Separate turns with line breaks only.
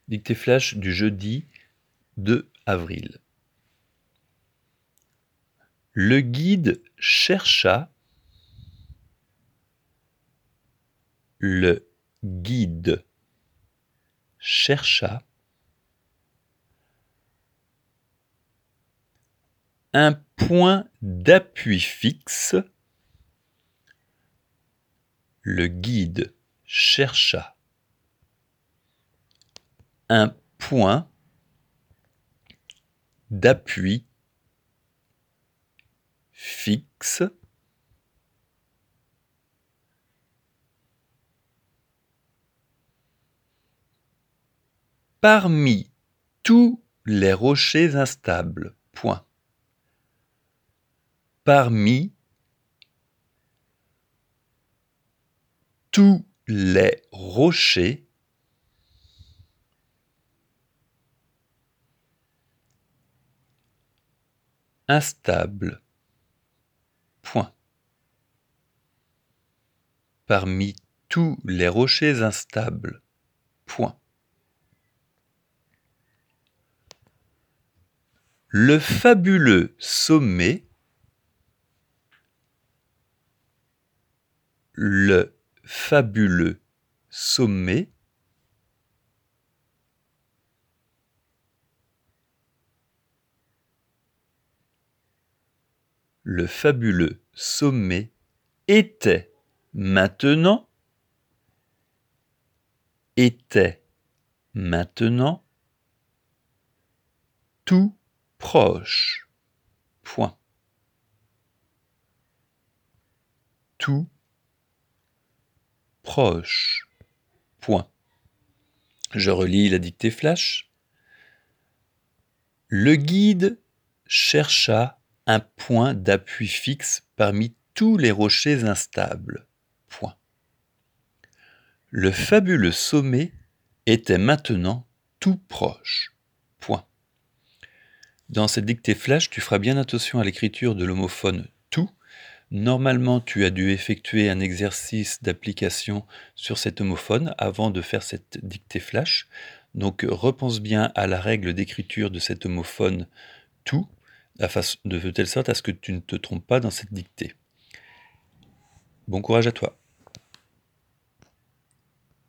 Dictée flash du jeudi 2 avril. Le guide chercha un point d'appui fixe. Le guide chercha un point d'appui fixe parmi tous les rochers instables. Point. Parmi tous les rochers instables. Point. Parmi tous les rochers instables. Point. Le fabuleux sommet était maintenant tout proche. Point. Tout proche. Point. Je relis la dictée flash. Le guide chercha un point d'appui fixe parmi tous les rochers instables. Point. Le fabuleux sommet était maintenant tout proche. Point. Dans cette dictée flash, tu feras bien attention à l'écriture de l'homophone tout. Normalement, tu as dû effectuer un exercice d'application sur cet homophone avant de faire cette dictée flash. Donc, repense bien à la règle d'écriture de cet homophone tout, de telle sorte à ce que tu ne te trompes pas dans cette dictée. Bon courage à toi.